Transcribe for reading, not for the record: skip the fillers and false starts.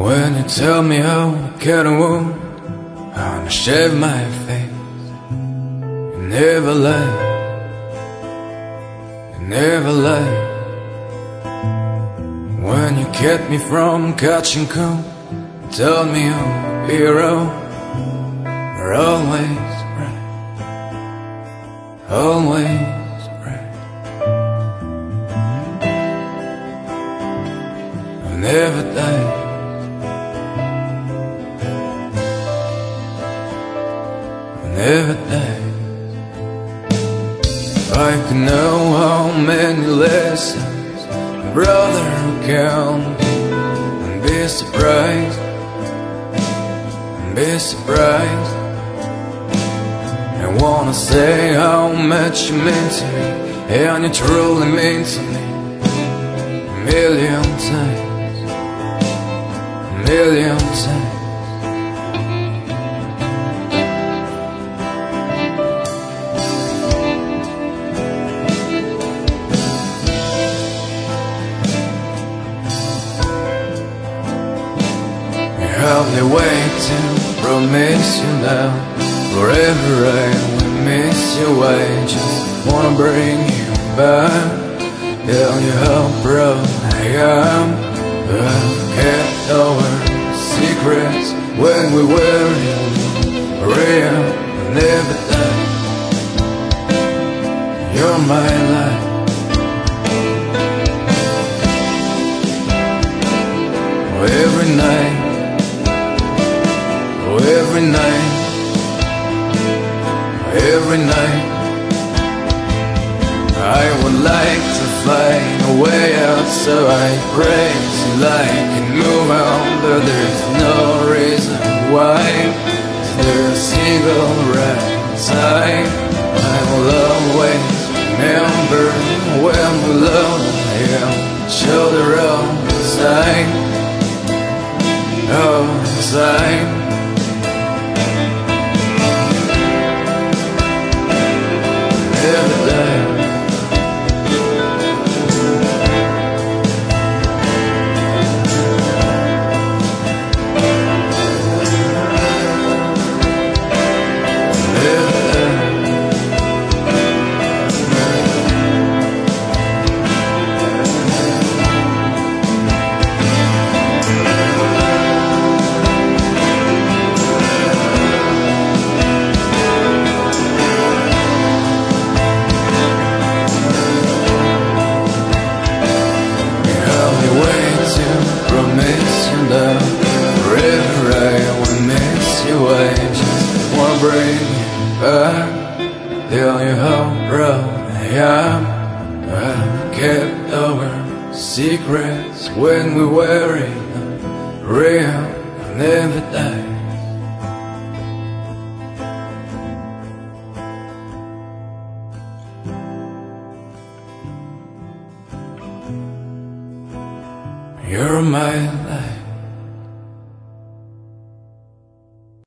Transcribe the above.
When you tell me how to cut a wound, how to shave my face, you never lie, you never lie. When you kept me from catching cold, you told me you're a hero, you're always right, always right. You never die, never die. If I could know how many lessons a brother count, and be surprised, and be surprised. I wanna say how much you mean to me, and you truly mean to me. A million times, a million times. Hardly wait to promise you now. Forever I will miss you. I just wanna bring you back, tell you how proud I am. I've kept our secrets when we were real. Never die. You're my life. Every night, every night, every night, I would like to find a way out, so I pray till I can move on. But there's no reason why. Is there a single right time? I will always remember when we loved each other all the time, all the time. Never die. Forever I will miss you. I just wanna bring you back, tell you how proud I am. I've kept our secrets when we were in real. I'll never die. You're my life.